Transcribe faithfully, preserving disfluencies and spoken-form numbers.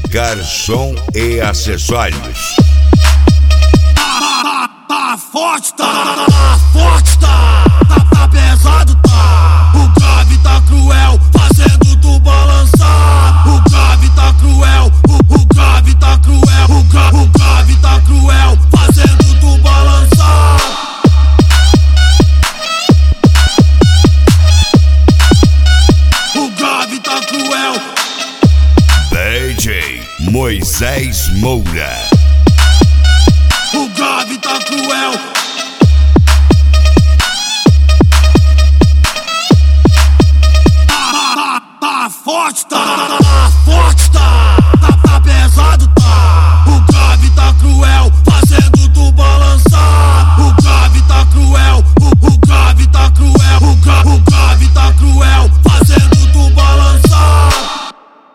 Edgar Som e Acessórios. Tá, tá, tá forte, tá, tá forte, tá, tá, tá pesado, tá. O grave tá cruel, fazendo tu balançar. O grave tá cruel, o, o grave tá cruel, o, gra, o grave tá cruel, fazendo tu balançar. O grave tá cruel. D J Moisés Moura. O grave tá cruel. Tá, tá, tá forte, tá, tá forte.